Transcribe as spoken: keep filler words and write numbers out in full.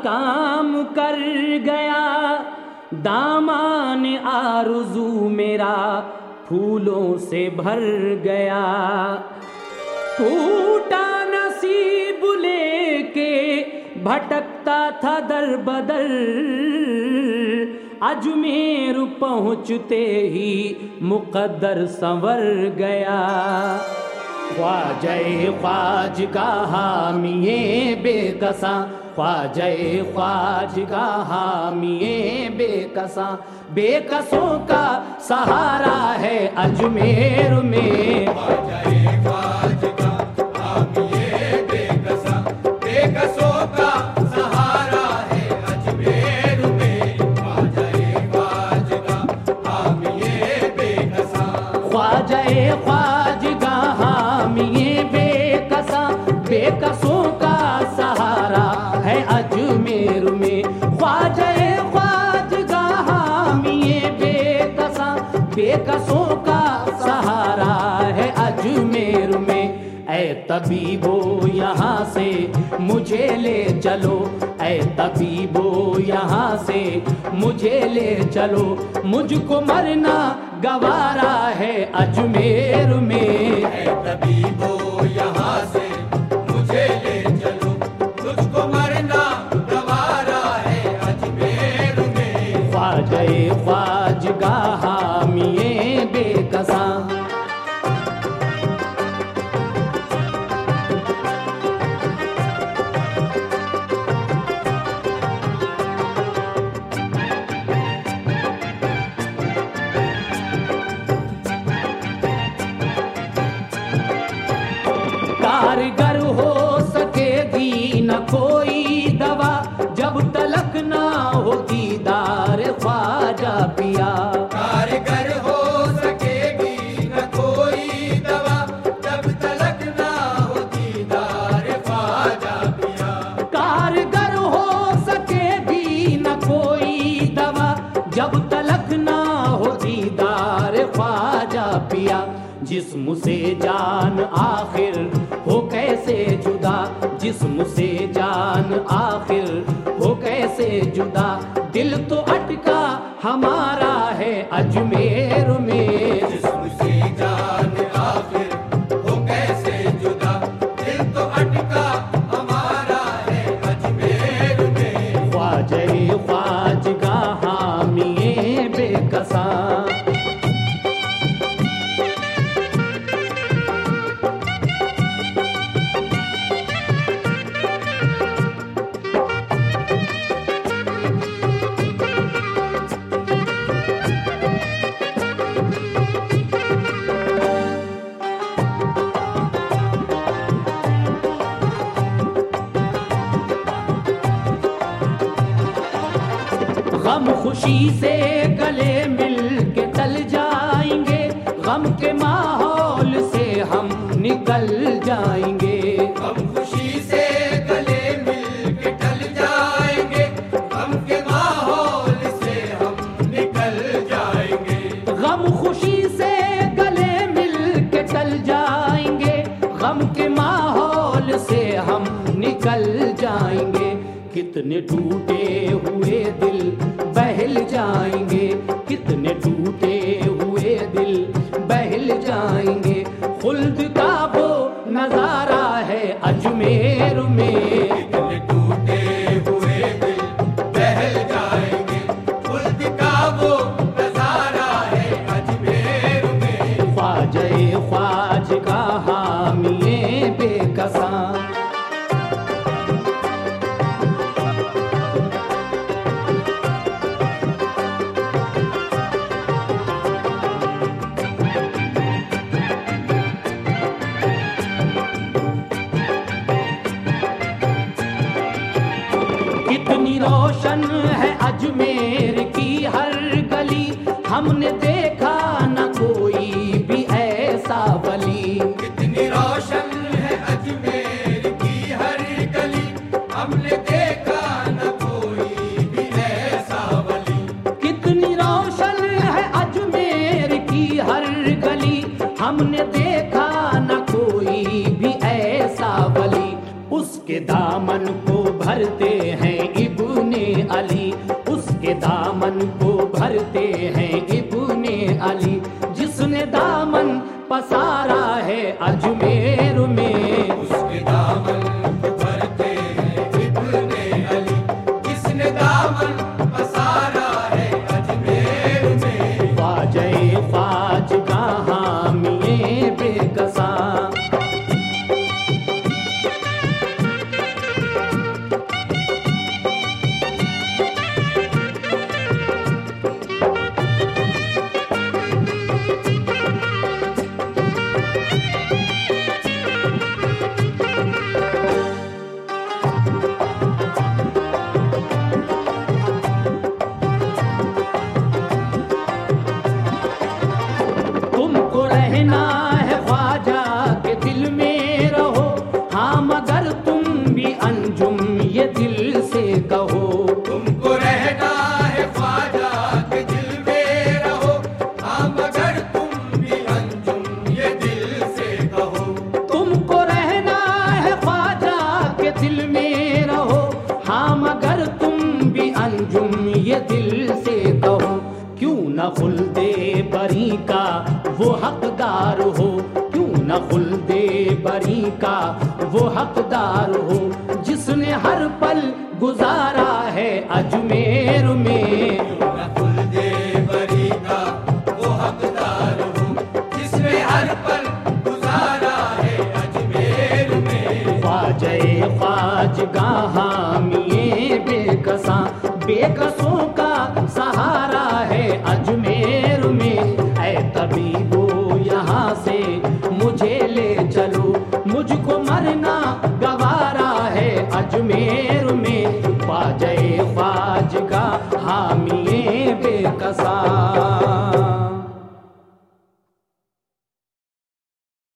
काम कर गया, दामन आरज़ू मेरा फूलों से भर गया। टूटा नसीब लेके भटकता था दर बदर, अजमेर पहुँचते ही मुक़द्दर संवर गया। ख्वाजे ख्वाजगा हामिए बेकसा, ख्वाजे ख्वाजगा हामिए बेकसा, बेकसों का सहारा है अजमेर में। ख्वाजे ख्वाजगा हामिए बेकसा, बेकसों का सहारा है अजमेर में। ख्वाजे ख्वाजगा हामिए बेकसा, ख्वाजे ख्वाजगा हामिए बेकसा, बेकसों का सहारा है अजमेर में। ख्वाजे ख्वाजगा हामिए बेकसा, बेकसों का सहारा है अजमेर में। ऐ तबीबो यहाँ से मुझे ले चलो, ऐ तबीबो यहाँ से मुझे ले चलो, मुझको मरना गवारा है अजमेर में। ऐ तबीबो यहाँ से मुझे ले चलो, मुझको मरना गवारा है अजमेर में। ख्वाजे ख्वाजगा हामिए बेकसा, कारगर हो सकेगी न कोई दवा, जब तलक ना हो दीदार ख्वाजा पिया। कारगर हो सकेगी न कोई दवा, जब तलक ना हो दीदार ख्वाजा पिया। कारगर हो सकेगी न कोई दवा, जब तलक ना हो दीदार ख्वाजा पिया। जिस्म से जान आखिर हो कैसे जुदा, जिस्म से जान आखिर हो कैसे जुदा, दिल तो अटका हमारा है अजमेर में। जिस्म से जान आखिर हो कैसे जुदा, दिल तो अटका हमारा है अजमेर में। ख्वाजे ख्वाजगा हामिए बेकसा, गम खुशी से गले मिल के चल जाएंगे, गम के माहौल से हम निकल जाएंगे। हम खुशी से गले मिल के टल जाएंगे, गम के माहौल से हम निकल जाएंगे। गम खुशी से गले मिल के चल जाएंगे, गम के माहौल से हम निकल जाएंगे। कितने टूटे हुए दिल बहल जाएंगे, कितने टूटे हुए दिल बहल जाएंगे। खुल्द का वो नजारा है अजमेर में। कितने टूटे हुए दिल बहल जाएंगे, खुल्द का वो नजारा है अजमेर में। ख्वाजे ख्वाजगा हामिए बेकसा, कितनी रोशन है अजमेर की हर गली, हमने देखा न कोई भी ऐसा वली। कितनी रोशन है अजमेर की हर गली, हमने देखा न कोई भी ऐसा वली। कितनी रोशन है अजमेर की हर गली, हमने देखा न कोई भी ऐसा वली। उसके दामन को भरते हैं इब भरते हैं इब्ने अली, जिसने दामन पसारा है अजमेर में। उसके दामन भरते हैं इब्ने अली, जिसने दामन पसारा है अजमेर में। ख्वाजा ख्वाजगा हामिए बेकसा, तुमको रहना है ख्वाजा के दिल में रहो, हाँ मगर तुम भी अंजुम ये दिल से कहो। तुमको रहना है ख्वाजा के दिल में रहो, हाँ मगर तुम भी अंजुम ये दिल से कहो। तुमको रहना है ख्वाजा के दिल में रहो, हाँ मगर तुम भी अंजुम ये दिल से कहो। क्यों न खुल्दे बरी का वो हकदार हो, क्यों न खुल्दे बरी का वो हकदार हो, जिसने हर पल गुजारा है अजमेर में। न खुल्दे बरी का वो हकदार हो, जिसने हर पल गुजारा है अजमेर में। ख्वाजा ख्वाजगा हामिए बेकसा, बेकसों का सहारा